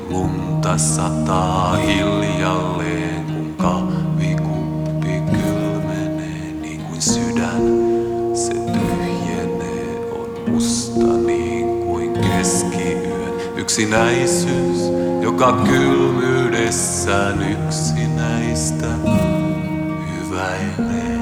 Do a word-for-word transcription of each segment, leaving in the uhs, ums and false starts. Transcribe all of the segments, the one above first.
Lunta sataa hiljalleen, kun kahvikuppi kylmenee, niin kuin sydän se tyhjenee. On musta niin kuin keskiyön yksinäisyys, joka kylmyydessään yksinäistä hyväilee.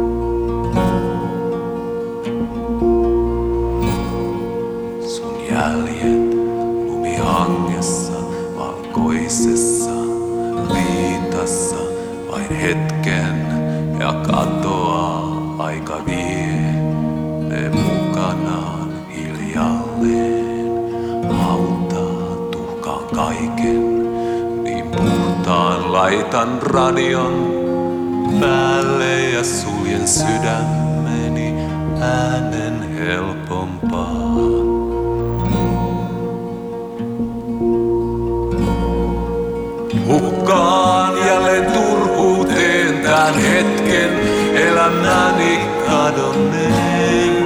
Sun jäljet lumihangessa, valkoisessa liitassa, vain hetken ja katoaa, aika vie ne mukanaan hiljalleen. Hautaa tuhkaan kaiken, niin puhtaan laitan radion päälle ja suljen sydämeni äänen helpompaa. Hukkaan jälleen turhuuteen tän hetken elämäni kadonneen.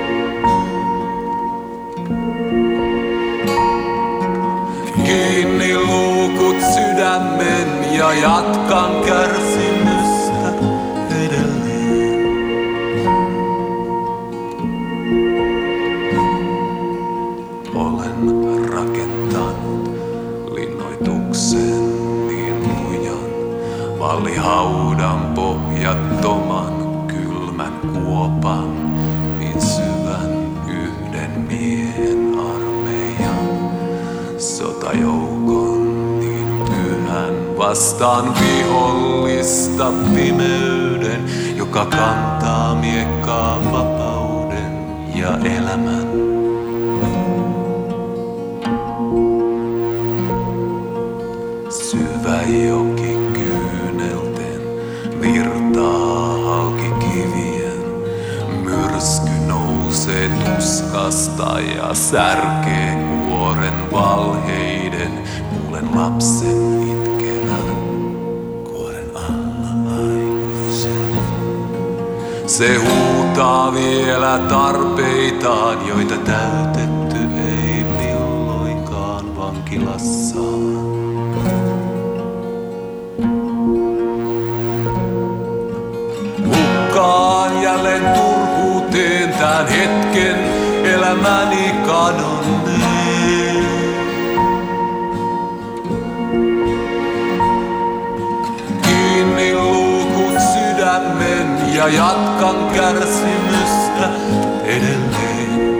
Kiinni luukut sydämen ja jatkan kärsimystä edelleen. Olen rakentanut linnoituksen niin lujan, vallihaudan pohjattoman kylmän kuopan, niin syvän yhden miehen armeijan, sotajoukon niin pyhän vastaan vihollista pimeyden, joka kantaa miekkaa vapauden ja elämän. Syvä joki kyynelten virtaa halki kivien. Myrsky nousee tuskasta ja särkee kuoren valheiden. Kuulen lapsen itkevän kuoren alla aikuisen. Se huutaa vielä tarpeitaan, joita täytetty ei milloinkaan vankilassaan. Hukkaan jälleen turhuuteen tän hetken elämäni kadonneen. Kiinni luukut sydämen ja jatkan kärsimystä edelleen.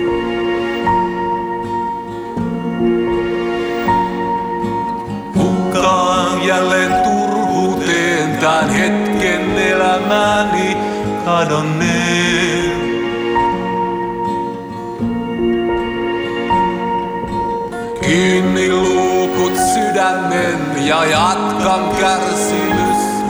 Hukkaan jälleen turhuuteen tän hetken elämäni kadonneen. Kiinni luukut sydämen ja jatkan kärsimystä